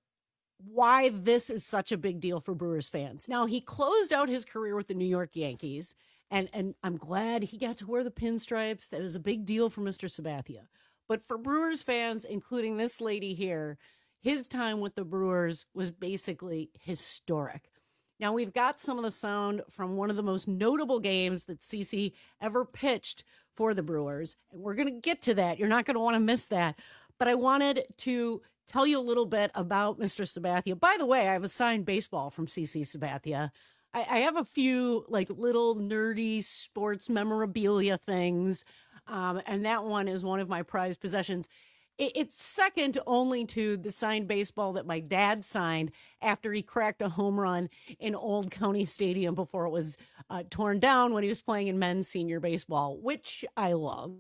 why this is such a big deal for Brewers fans. Now, he closed out his career with the New York Yankees, and, and I'm glad he got to wear the pinstripes. That was a big deal for Mister Sabathia. But for Brewers fans, including this lady here, his time with the Brewers was basically historic. Now, we've got some of the sound from one of the most notable games that C C ever pitched for the Brewers, and we're going to get to that. You're not going to want to miss that. But I wanted to tell you a little bit about Mister Sabathia. By the way, I have a signed baseball from C C Sabathia. I, I have a few like little nerdy sports memorabilia things, um, and that one is one of my prized possessions. It, it's second only to the signed baseball that my dad signed after he cracked a home run in Old County Stadium before it was uh, torn down when he was playing in men's senior baseball, which I love.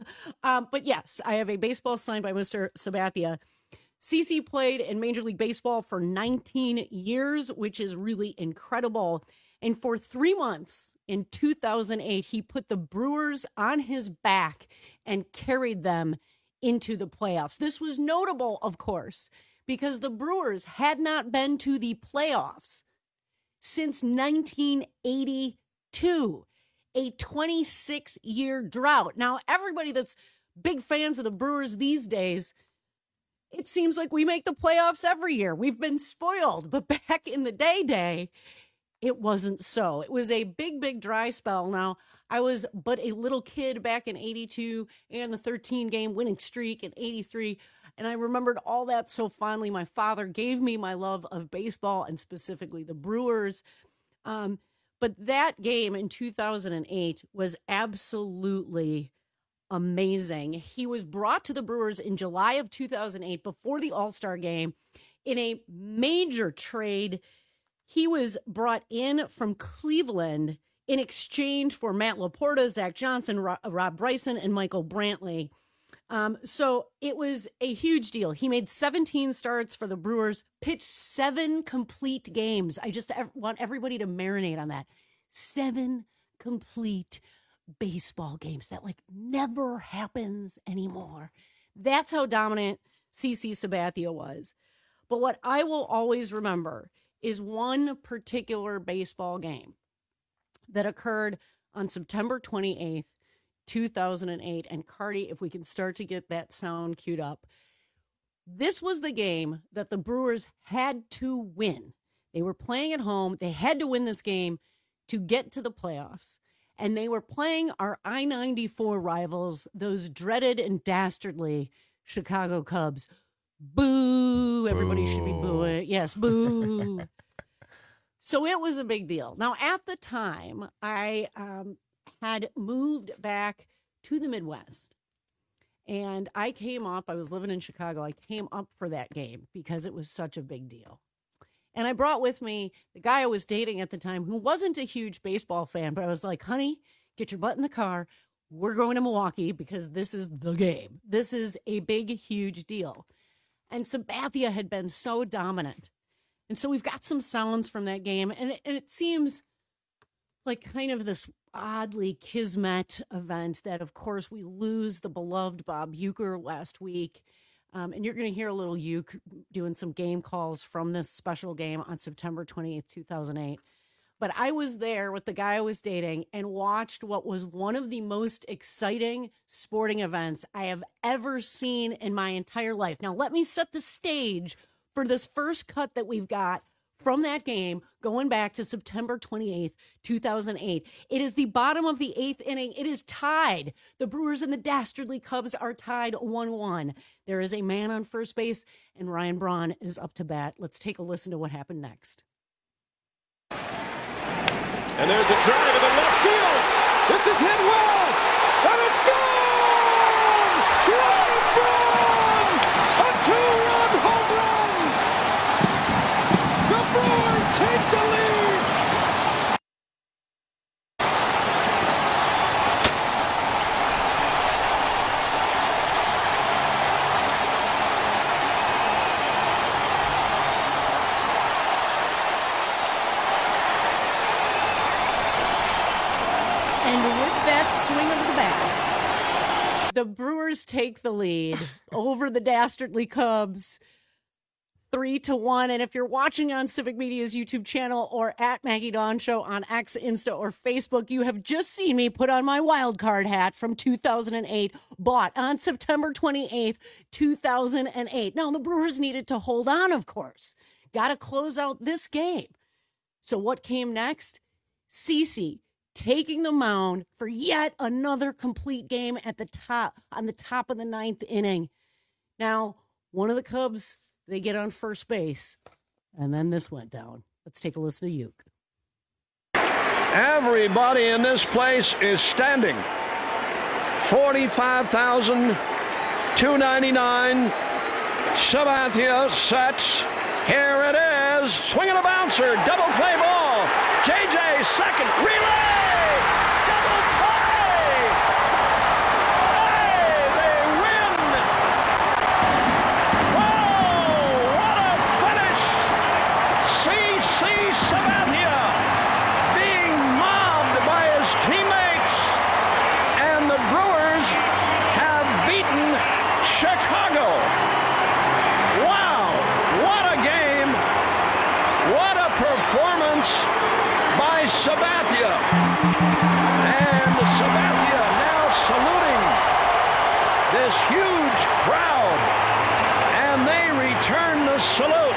Um, but yes, I have a baseball signed by Mister Sabathia. C C played in Major League Baseball for nineteen years, which is really incredible. And for three months in two thousand eight, he put the Brewers on his back and carried them into the playoffs. This was notable, of course, because the Brewers had not been to the playoffs since nineteen eighty-two, a twenty-six year drought. Now, everybody that's big fans of the Brewers these days, it seems like we make the playoffs every year. We've been spoiled, but back in the day day, it wasn't so. It was a big, big dry spell. Now, I was but a little kid back in eighty-two and the thirteen game winning streak in eighty-three. And I remembered all that so fondly. My father gave me my love of baseball and specifically the Brewers. Um, but that game in two thousand eight was absolutely amazing. He was brought to the Brewers in July of two thousand eight before the All-Star game in a major trade. He was brought in from Cleveland in exchange for Matt Laporta, Zach Johnson, Rob Bryson, and Michael Brantley. Um, so it was a huge deal. He made seventeen starts for the Brewers, pitched seven complete games. I just want everybody to marinate on that. Seven complete baseball games. That like never happens anymore. That's how dominant CeCe Sabathia was. But what I will always remember is one particular baseball game that occurred on September twenty-eighth, two thousand eight. And Cardi, if we can start to get that sound queued up. This was the game that the Brewers had to win. They were playing at home. They had to win this game to get to the playoffs. And they were playing our I ninety-four rivals, those dreaded and dastardly Chicago Cubs. Boo. Everybody boo. Should be booing. Yes, boo. So it was a big deal. Now, at the time, I um, had moved back to the Midwest. And I came up, I was living in Chicago. I came up for that game because it was such a big deal. And I brought with me the guy I was dating at the time who wasn't a huge baseball fan, but I was like, honey, get your butt in the car. We're going to Milwaukee because this is the game. This is a big, huge deal. And Sabathia had been so dominant. And so we've got some sounds from that game. And it, and it seems like kind of this oddly kismet event that, of course, we lose the beloved Bob Uecker last week. Um, and you're going to hear a little Ueck doing some game calls from this special game on September twenty-eighth, two thousand eight. But I was there with the guy I was dating and watched what was one of the most exciting sporting events I have ever seen in my entire life. Now, let me set the stage for this first cut that we've got from that game going back to September twenty-eighth, two thousand eight. It is the bottom of the eighth inning. It is tied. The Brewers and the dastardly Cubs are tied one one. There is a man on first base, and Ryan Braun is up to bat. Let's take a listen to what happened next. And there's a drive in the left field. This is hit well, and it's gone! Ryan Braun! A two-run home run! The Brewers take the lead! Swing of the bat. The Brewers take the lead over the dastardly Cubs, three to one. And if you're watching on Civic Media's YouTube channel or at Maggie Dawn Show on X, Insta, or Facebook, you have just seen me put on my wild card hat from two thousand eight, bought on September twenty-eighth, two thousand eight. Now, the Brewers needed to hold on, of course. Got to close out this game. So what came next? CeCe taking the mound for yet another complete game at the top, on the top of the ninth inning. Now, one of the Cubs, they get on first base, and then this went down. Let's take a listen to Ueck. Everybody in this place is standing. forty-five thousand two hundred ninety-nine. Sabathia sets. Here it is. Swing and a bouncer. Double play ball. J J second. Relay. Double play. Hey, they win. Oh, what a finish. CeCe Sabathia being mobbed by his teammates. And the Brewers have beaten Chicago. Wow, what a game. What a performance by Sabathia. And Sabathia now saluting this huge crowd. And they return the salute.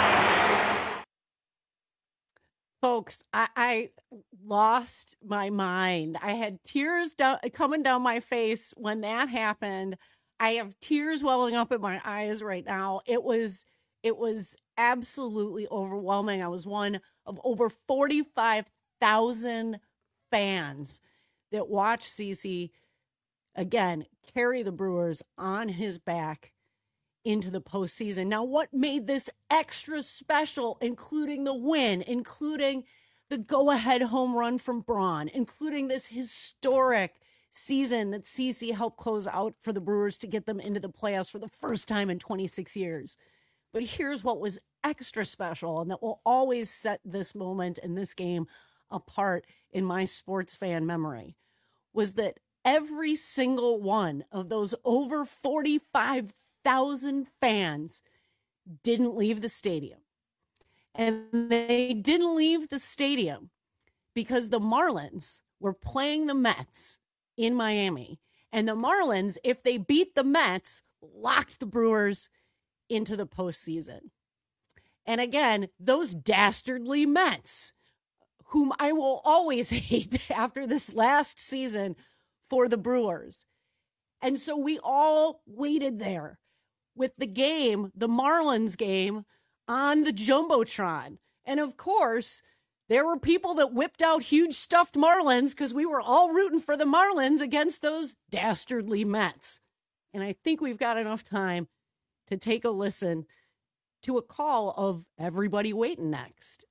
Folks, I, I lost my mind. I had tears down, coming down my face when that happened. I have tears welling up in my eyes right now. It was it was absolutely overwhelming. I was one of over forty-five thousand fans that watched CeCe, again, carry the Brewers on his back into the postseason. Now, what made this extra special, including the win, including the go-ahead home run from Braun, including this historic season that CeCe helped close out for the Brewers to get them into the playoffs for the first time in twenty-six years. But here's what was extra special and that will always set this moment and this game apart in my sports fan memory, was that every single one of those over forty-five thousand fans didn't leave the stadium. And they didn't leave the stadium because the Marlins were playing the Mets in Miami. And the Marlins, if they beat the Mets, locked the Brewers into the postseason. And again, those dastardly Mets, whom I will always hate after this last season for the Brewers. And so we all waited there with the game, the Marlins game, on the Jumbotron. And of course, there were people that whipped out huge stuffed Marlins because we were all rooting for the Marlins against those dastardly Mets. And I think we've got enough time to take a listen to a call of everybody waiting next.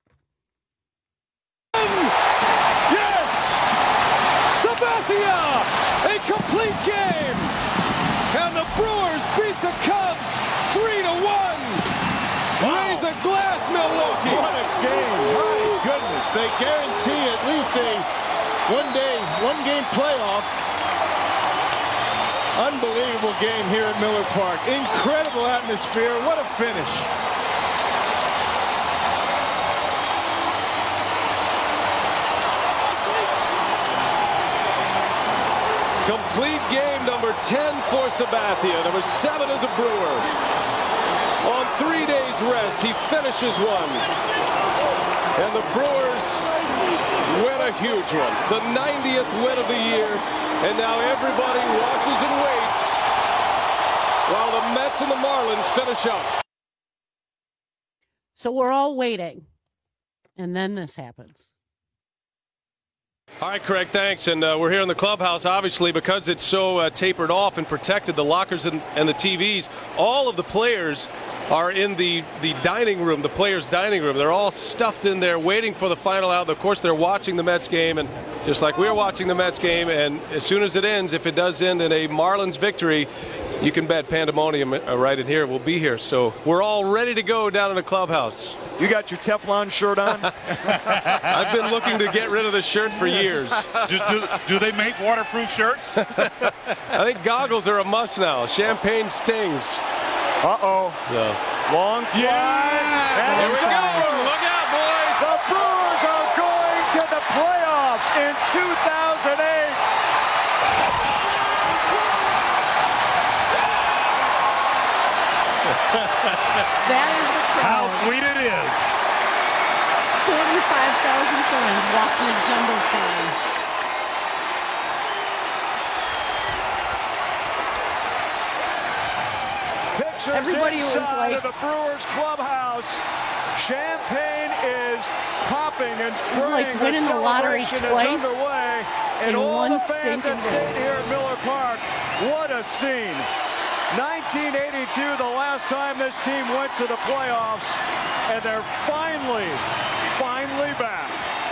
Yes! Sabathia! A complete game! And the Brewers beat the Cubs three to one! Wow. Raise a glass, Milwaukee! What a game! My goodness! They guarantee at least a one-day, one-game playoff. Unbelievable game here at Miller Park. Incredible atmosphere. What a finish. Complete game number ten for Sabathia. Number seven is a Brewer. On three days rest, he finishes one. And the Brewers win a huge one. The ninetieth win of the year. And now everybody watches and waits while the Mets and the Marlins finish up. So we're all waiting. And then this happens. All right, Craig, thanks. And uh, we're here in the clubhouse, obviously, because it's so uh, tapered off and protected, the lockers and, and the T Vs. All of the players are in the, the dining room, the players' dining room. They're all stuffed in there waiting for the final out. Of course, they're watching the Mets game, and just like we're watching the Mets game. And as soon as it ends, if it does end in a Marlins victory, you can bet pandemonium right in here will be here. So we're all ready to go down in the clubhouse. You got your Teflon shirt on? I've been looking to get rid of the shirt for years. do, do, do they make waterproof shirts? I think goggles are a must now. Champagne stings. Uh-oh. So. Long fly. Yeah. Here we go. Look out, boys. The Brewers are going to the playoffs in two thousand eight. That is the crowd. How sweet it is. forty-five thousand fans watching the Jumbotron. Pictures Everybody was inside like, of the Brewers clubhouse. Champagne is popping and spraying. like winning the lottery twice underway, and in all one the fans stinking that stayed day. here at Miller Park. What a scene. nineteen eighty-two, the last time this team went to the playoffs, and they're finally, finally back.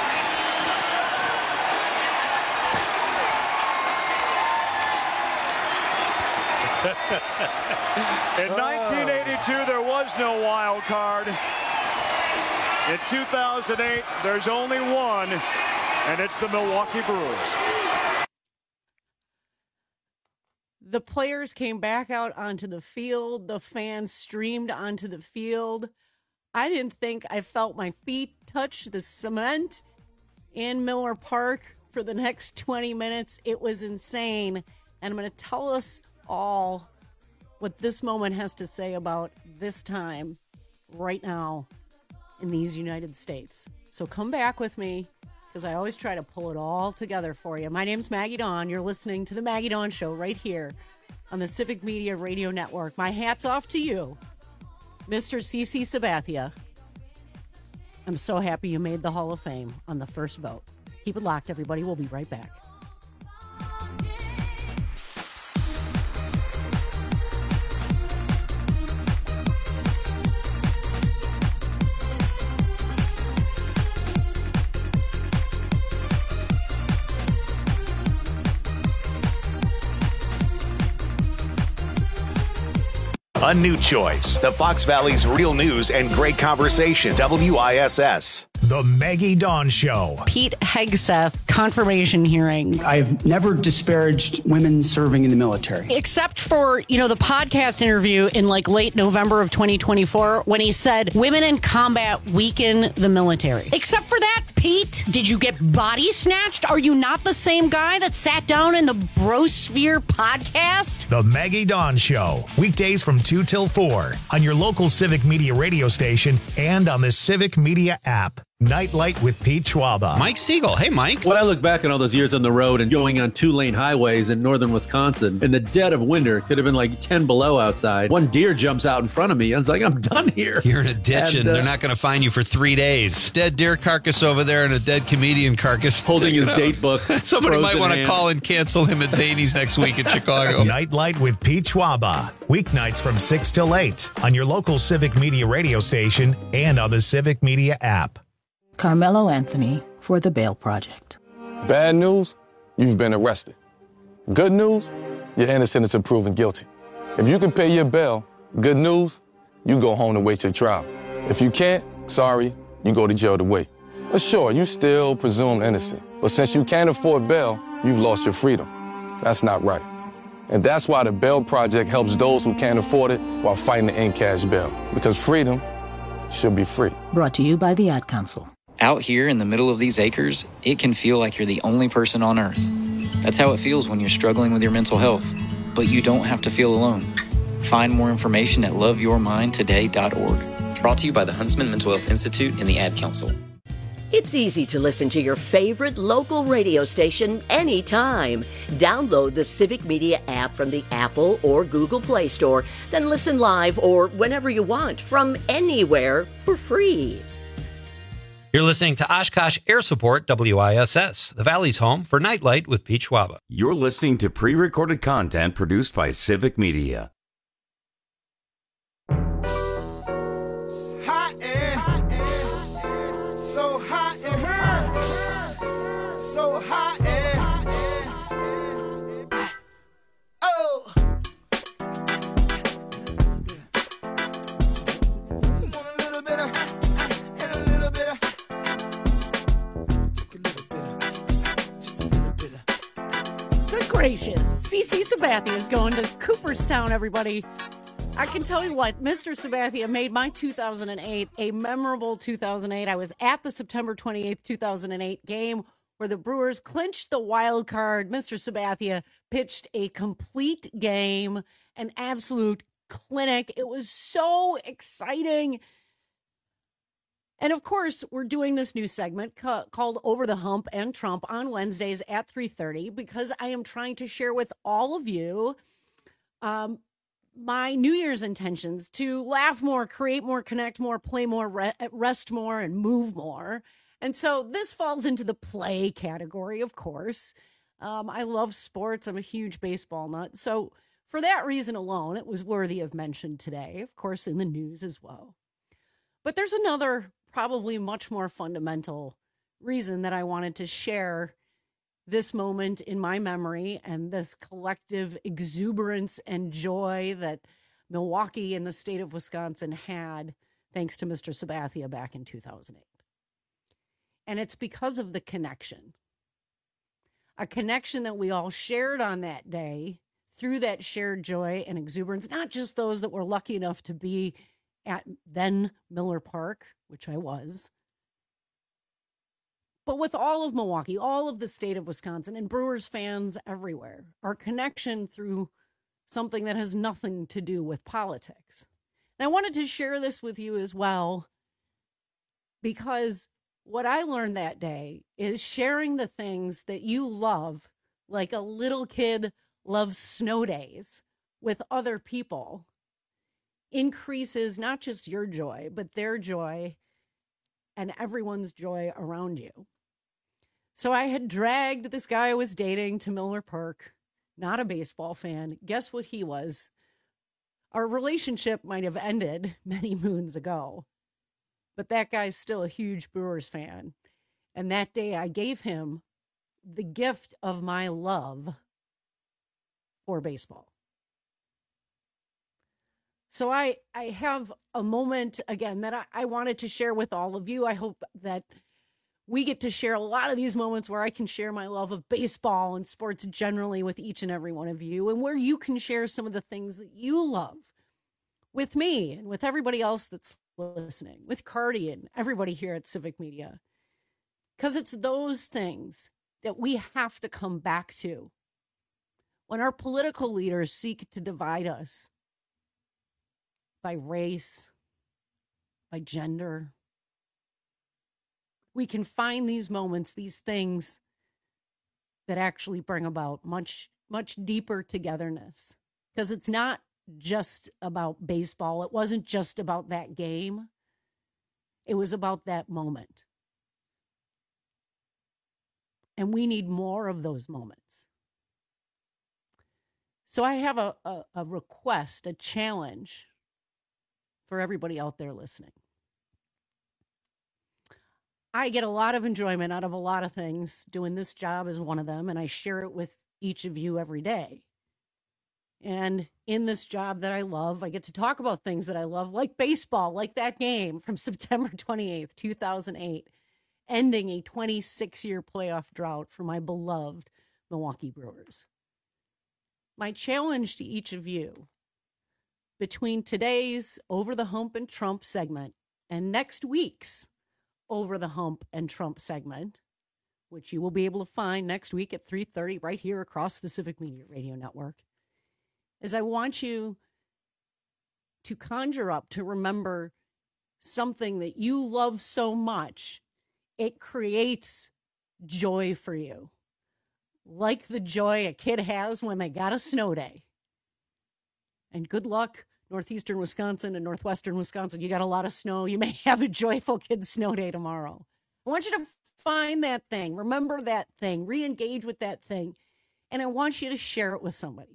In nineteen eighty-two, there was no wild card. In two thousand eight, there's only one, and it's the Milwaukee Brewers. The players came back out onto the field. The fans streamed onto the field. I didn't think I felt my feet touch the cement in Miller Park for the next twenty minutes. It was insane. And I'm going to tell us all what this moment has to say about this time right now in these United States. So come back with me, because I always try to pull it all together for you. My name's Maggie Dawn. You're listening to The Maggie Dawn Show right here on the Civic Media Radio Network. My hat's off to you, Mister CeCe Sabathia. I'm so happy you made the Hall of Fame on the first vote. Keep it locked, everybody. We'll be right back. A new choice. The Fox Valley's real news and great conversation. W I S S. The Maggie Dawn Show. Pete Hegseth confirmation hearing. I've never disparaged women serving in the military. Except for, you know, the podcast interview in like late November of twenty twenty-four when he said women in combat weaken the military. Except for that, Pete, did you get body snatched? Are you not the same guy that sat down in the Brosphere podcast? The Maggie Dawn Show. Weekdays from two till four on your local Civic Media radio station and on the Civic Media app. Nightlight with Pete Schwaba. Mike Siegel. Hey, Mike. When I look back on all those years on the road and going on two-lane highways in northern Wisconsin, in the dead of winter, it could have been like ten below outside. One deer jumps out in front of me. I was like, I'm done here. You're in a ditch, and, and uh, they're not going to find you for three days. Dead deer carcass over there and a dead comedian carcass. Holding his date book. Somebody might want to call and cancel him at Zany's next week in Chicago. Nightlight with Pete Schwaba. Weeknights from six till eight on your local Civic Media radio station and on the Civic Media app. Carmelo Anthony for the Bail Project. Bad news, you've been arrested. Good news, you're innocent until proven guilty. If you can pay your bail, good news, you go home to wait your trial. If you can't, sorry, you go to jail to wait. But sure, you still presumed innocent. But since you can't afford bail, you've lost your freedom. That's not right. And that's why the Bail Project helps those who can't afford it while fighting to end cash bail. Because freedom should be free. Brought to you by the Ad Council. Out here in the middle of these acres, it can feel like you're the only person on Earth. That's how it feels when you're struggling with your mental health. But you don't have to feel alone. Find more information at love your mind today dot org. Brought to you by the Huntsman Mental Health Institute and the Ad Council. It's easy to listen to your favorite local radio station anytime. Download the Civic Media app from the Apple or Google Play Store, then listen live or whenever you want from anywhere for free. You're listening to Oshkosh Air Support, W I S S, the Valley's home for Nightlight with Pete Schwaba. You're listening to pre-recorded content produced by Civic Media. Hot and, hot and, so hot and hurt, so hot and, oh. Want a little bit of, and a little bit of. Gracious. C C Sabathia is going to Cooperstown, everybody. I can tell you what, Mister Sabathia made my two thousand eight a memorable two thousand eight. I was at the September twenty-eighth, two thousand eight game where the Brewers clinched the wild card. Mister Sabathia pitched a complete game, an absolute clinic. It was so exciting. And of course, we're doing this new segment ca- called Over the Hump and Trump on Wednesdays at three thirty because I am trying to share with all of you um, my New Year's intentions to laugh more, create more, connect more, play more, re- rest more, and move more. And so this falls into the play category, of course. Um, I love sports. I'm a huge baseball nut. So for that reason alone, it was worthy of mention today, of course, in the news as well. But there's another probably much more fundamental reason that I wanted to share this moment in my memory and this collective exuberance and joy that Milwaukee and the state of Wisconsin had thanks to Mister Sabathia back in two thousand eight. And it's because of the connection. A connection that we all shared on that day through that shared joy and exuberance, not just those that were lucky enough to be at then Miller Park, which I was, but with all of Milwaukee, all of the state of Wisconsin, and Brewers fans everywhere, our connection through something that has nothing to do with politics. And I wanted to share this with you as well, because what I learned that day is sharing the things that you love, like a little kid loves snow days, with other people increases not just your joy, but their joy and everyone's joy around you. So I had dragged this guy I was dating to Miller Park, not a baseball fan. Guess what he was? Our relationship might have ended many moons ago, but that guy's still a huge Brewers fan. And that day I gave him the gift of my love for baseball. So I, I have a moment, again, that I, I wanted to share with all of you. I hope that we get to share a lot of these moments where I can share my love of baseball and sports generally with each and every one of you, and where you can share some of the things that you love with me and with everybody else that's listening, with Cardi and everybody here at Civic Media. Because it's those things that we have to come back to when our political leaders seek to divide us by race, by gender. We can find these moments, these things that actually bring about much, much deeper togetherness. Because it's not just about baseball. It wasn't just about that game. It was about that moment. And we need more of those moments. So I have a, a, a request, a challenge for everybody out there listening. I get a lot of enjoyment out of a lot of things. Doing this job is one of them, and I share it with each of you every day. And in this job that I love, I get to talk about things that I love, like baseball, like that game from September twenty-eighth, two thousand eight, ending a twenty-six-year playoff drought for my beloved Milwaukee Brewers. My challenge to each of you, between today's Over the Hump and Trump segment and next week's Over the Hump and Trump segment, which you will be able to find next week at three thirty right here across the Civic Media Radio Network, is I want you to conjure up, to remember something that you love so much, it creates joy for you. Like the joy a kid has when they got a snow day. And good luck, northeastern Wisconsin and northwestern Wisconsin. You got a lot of snow. You may have a joyful kid's snow day tomorrow. I want you to find that thing. Remember that thing. Re-engage with that thing. And I want you to share it with somebody.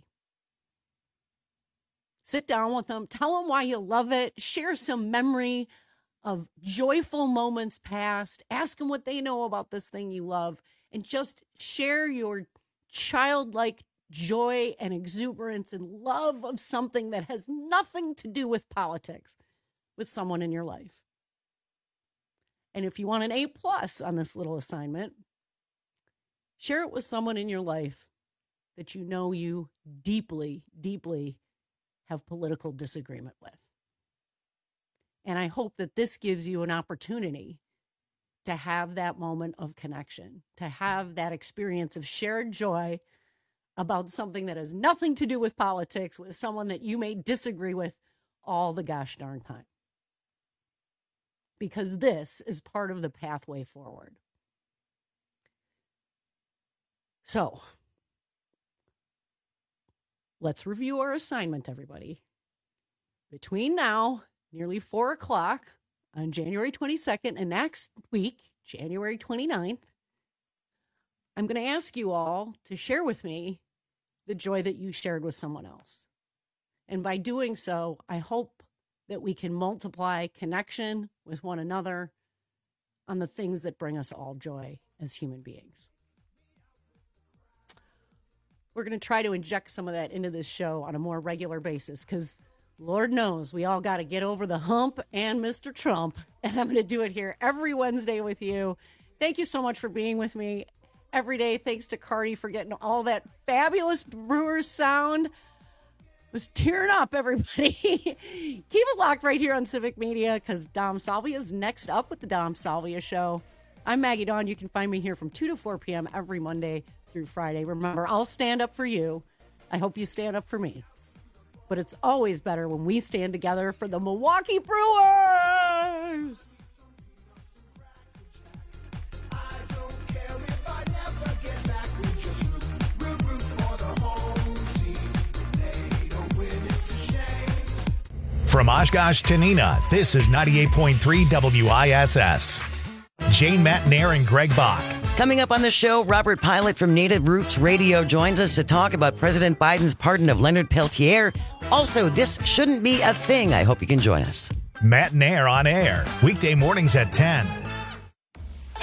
Sit down with them. Tell them why you love it. Share some memory of joyful moments past. Ask them what they know about this thing you love. And just share your childlike joy and exuberance and love of something that has nothing to do with politics with someone in your life. And if you want an A plus on this little assignment, share it with someone in your life that you know you deeply, deeply have political disagreement with. And I hope that this gives you an opportunity to have that moment of connection, to have that experience of shared joy about something that has nothing to do with politics with someone that you may disagree with all the gosh darn time. Because this is part of the pathway forward. So, let's review our assignment, everybody. Between now, nearly four o'clock on January twenty-second, and next week, January twenty-ninth, I'm going to ask you all to share with me the joy that you shared with someone else. And by doing so, I hope that we can multiply connection with one another on the things that bring us all joy as human beings. We're going to try to inject some of that into this show on a more regular basis because Lord knows we all got to get over the hump and Mister Trump. And I'm going to do it here every Wednesday with you. Thank you so much for being with me every day. Thanks to Cardi for getting all that fabulous Brewers sound. I was tearing up, everybody. Keep it locked right here on Civic Media because Dom Salvia is next up with the Dom Salvia Show. I'm Maggie Dawn. You can find me here from two to four p.m. every Monday through Friday. Remember, I'll stand up for you. I hope you stand up for me. But it's always better when we stand together for the Milwaukee Brewers. From Oshkosh to Neenah, this is ninety-eight point three W I S S. Jane Matnair and Greg Bach. Coming up on the show, Robert Pilot from Native Roots Radio joins us to talk about President Biden's pardon of Leonard Peltier. Also, this shouldn't be a thing. I hope you can join us. Matnair on air, weekday mornings at ten.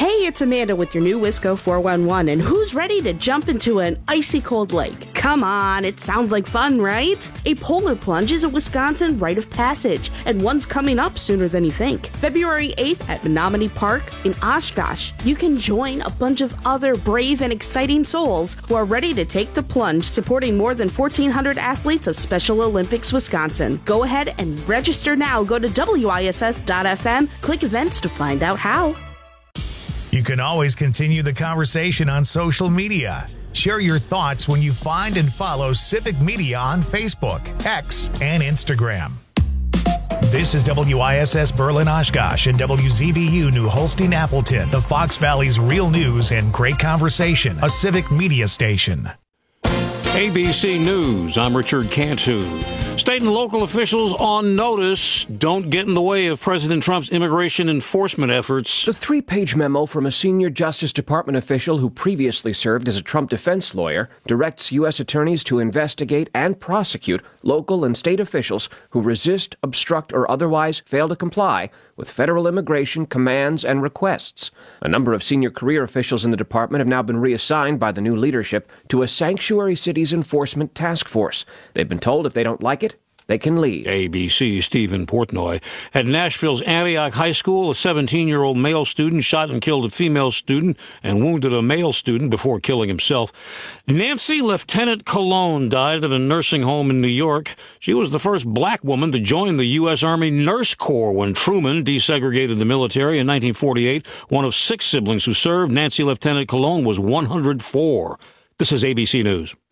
Hey, it's Amanda with your new Wisco four one one, and who's ready to jump into an icy cold lake? Come on, it sounds like fun, right? A polar plunge is a Wisconsin rite of passage, and one's coming up sooner than you think. February eighth at Menominee Park in Oshkosh. You can join a bunch of other brave and exciting souls who are ready to take the plunge, supporting more than fourteen hundred athletes of Special Olympics Wisconsin. Go ahead and register now. Go to W I S S dot F M, click events to find out how. You can always continue the conversation on social media. Share your thoughts when you find and follow Civic Media on Facebook, X, and Instagram. This is W I S S Berlin Oshkosh and W Z B U New Holstein Appleton, the Fox Valley's real news and great conversation, a Civic Media station. A B C News, I'm Richard Cantu. State and local officials on notice. Don't get in the way of President Trump's immigration enforcement efforts. The three-page memo from a senior Justice Department official who previously served as a Trump defense lawyer directs U S attorneys to investigate and prosecute local and state officials who resist, obstruct, or otherwise fail to comply with federal immigration commands and requests. A number of senior career officials in the department have now been reassigned by the new leadership to a sanctuary cities enforcement task force. They've been told if they don't like it, they can leave. A B C Stephen Portnoy. At Nashville's Antioch High School, a seventeen-year-old male student shot and killed a female student and wounded a male student before killing himself. Nancy Lieutenant Colon died at a nursing home in New York. She was the first black woman to join the U S Army Nurse Corps when Truman desegregated the military in nineteen forty-eight. One of six siblings who served, Nancy Lieutenant Colon was one hundred four. This is A B C News.